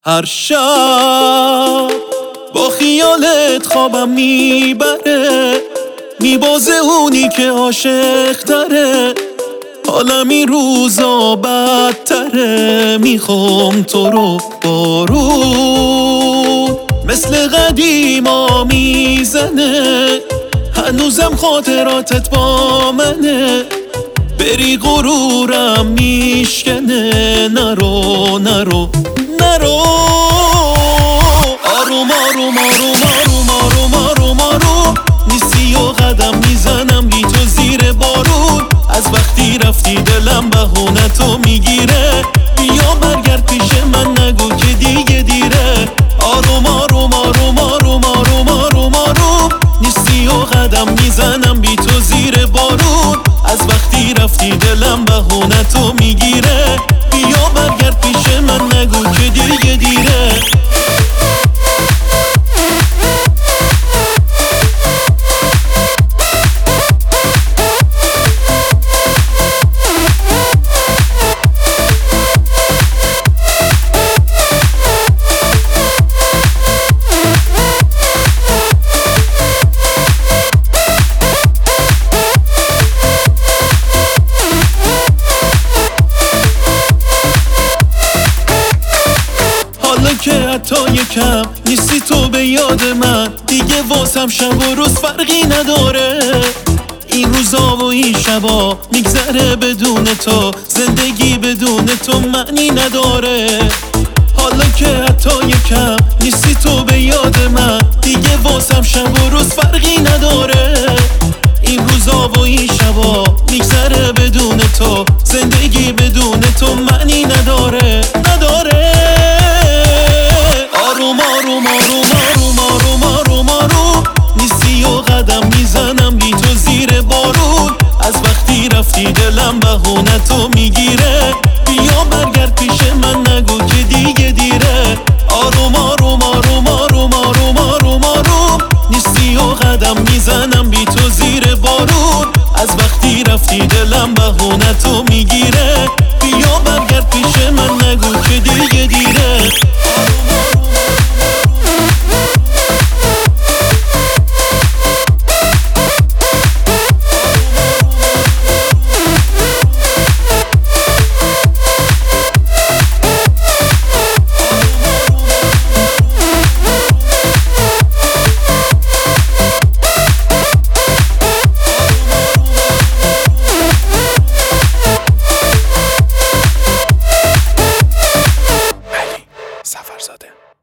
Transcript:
هر شب با خیالت خوابم میبره، میبازه اونی که عاشق تره. حالم این روزا بدتره، میخوام تو رو بارون مثل قدیما میزنه. هنوزم خاطراتت با منه، بری غرورم میشکنه. نرو نرو نرو، آروم آروم آروم آروم آروم آروم آروم. نیستی و قدم میزنم بی تو زیر بارون. از وقتی رفتی دلم بهونه تو میگیره. بیا برگرد پیش من، نگو که دیگه دیره. آروم آروم آروم آروم آروم آروم آروم. نیستی و قدم میزنم بی تو زیر بارون. از وقتی رفتی دلم بهونه تو میگیره. بیا برگرد پیش من، نگو که دیگه دیره. که حتی یکم نیستی تو به یاد من، دیگه واسم شب و روز فرقی نداره. این روزا و این شبا میگذره بدون تو، زندگی بدون تو معنی نداره. حالا که حتی یکم نیستی تو به یاد من، دیگه واسم شب و روز فرقی نداره. این روزا و این شبا میگذره بدون تو، زندگی بدون تو معنی نداره. آروم آروم آروم آروم آروم آروم آروم. نیستی و قدم میزنم بی تو زیر بارون. از وقتی رفتی دلم بهونه تو میگیره. بیا برگرد پیش من، نگو که دیگه دیره. آروم آروم آروم آروم آروم آروم آروم. نیستی و قدم میزنم بی تو زیر بارون. از وقتی رفتی دلم بهونه تو میگیره. بیا برگرد پیش من، نگو که دیگه دیره. سفرزاده